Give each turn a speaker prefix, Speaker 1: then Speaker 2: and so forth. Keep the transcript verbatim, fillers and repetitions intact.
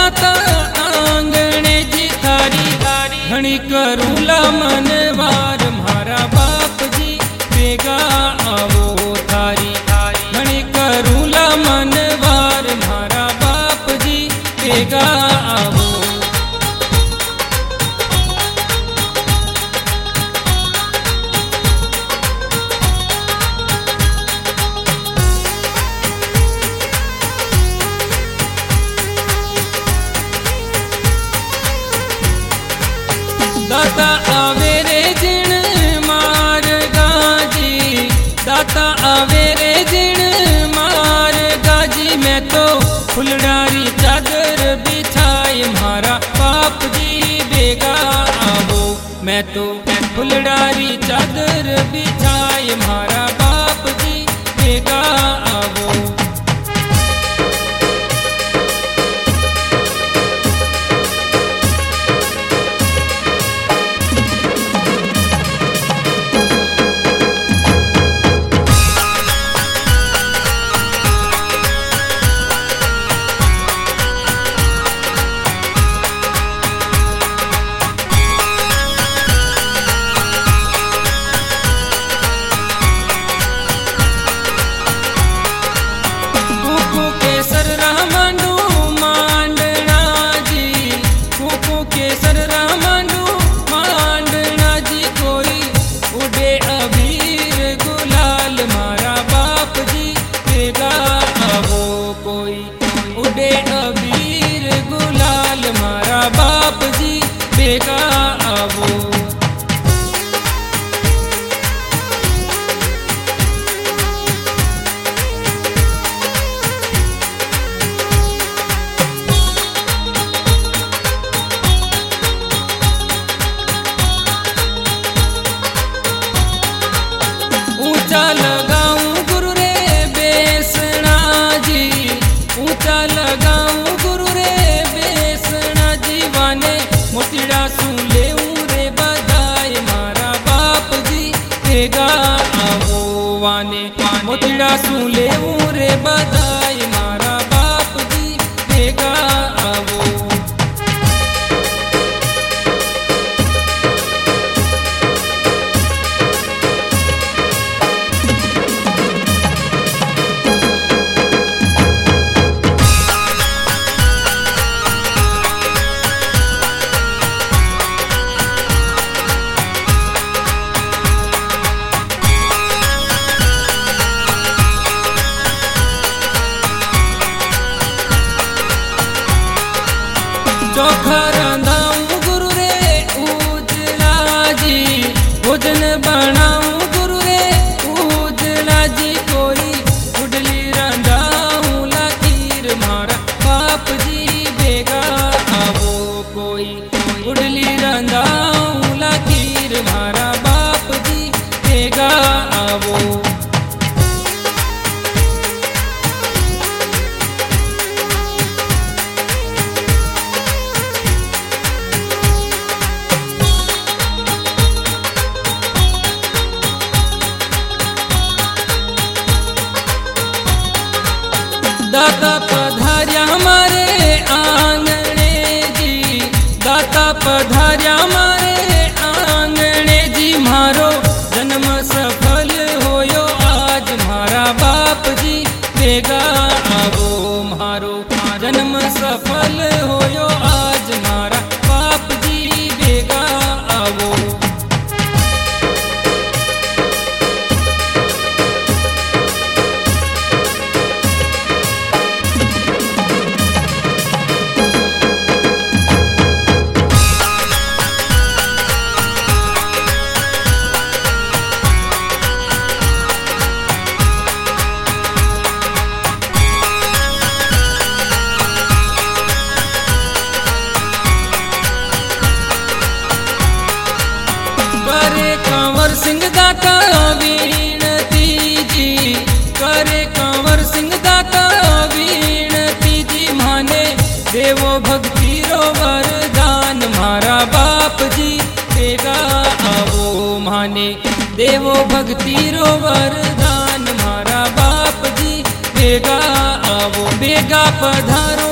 Speaker 1: दाता आंगणे जी थारी घणी करूला मन वार मारा बाप जी बेगा आवो थारी घणी करूला मन वार मारा बाप जी बेगा आवो। दाता आवे रे जिण मार गाजी दाता आवे रे जिण मार गाजी मैं तो फुलडारी चादर बिछाए मारा बाप जी बेगा आवो। मैं तो फुलडारी चादर बिछाए मारा बाप जी बेगा आवो। उडे अबीर गुलाल मारा बाप जी बेगा आवो। ऊंचा लगाऊं गुरु रे बेसना जी ऊंचा लगाऊं गुरु रे बेसना जीवाने मोतीड़ा सू लेऊं रे बधाई मारा बाप जी बेगा आवो। वाने मोतीड़ा सू लेऊं रे बधाई मारा बाप जी बेगा आवो। चोखा रंधाऊं गुरु रे उजला जी भोजन बनाऊं गुरु रे उजला जी कोई उडली रंधाऊं लाखीर मारा बाप जी बेगा आवो। कोई उडली रंधाऊं लाखीर मारा बाप जी बेगा आवो। दाता पधार्या मारे आंगणे जी दाता पधार्या मारे आंगणे जी मारो जन्म सफल होयो आज मारा बाप जी बेगा आवो। मारो जन्म सफल होयो आज मारा बाप जी बेगा आवो। करे कंवर सिंह दाता वीणती जी करे कंवर सिंह दाता वीणती जी माने देवो भक्ति रो वरदान मारा बाप जी बेगा आवो। माने देवो भक्ति रो वरदान मारा बाप जी बेगा आवो। बेगा पधारो